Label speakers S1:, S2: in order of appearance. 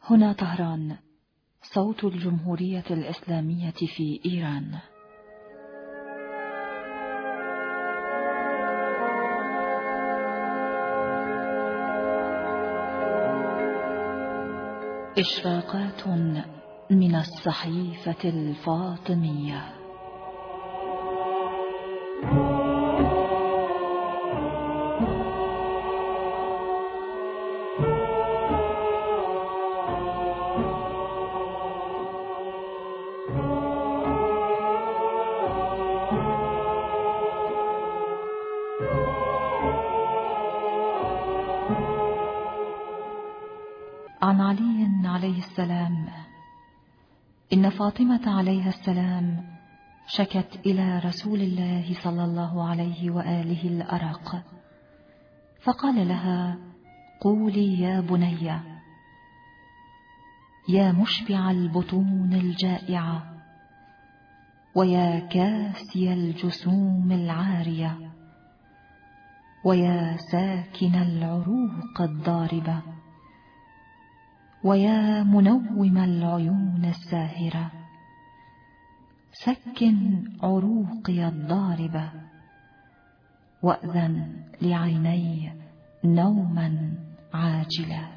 S1: هنا طهران، صوت الجمهورية الإسلامية في إيران. إشراقات من الصحيفة الفاطمية. عن علي عليه السلام: إن فاطمة عليها السلام شكت إلى رسول الله صلى الله عليه وآله الأرق، فقال لها: قولي يا بني، يا مشبع البطون الجائعة، ويا كاسي الجسوم العارية، ويا ساكن العروق الضاربة، ويا منوم العيون الساهرة، سكن عروقي الضاربة، وأذن لعيني نوما عاجلا.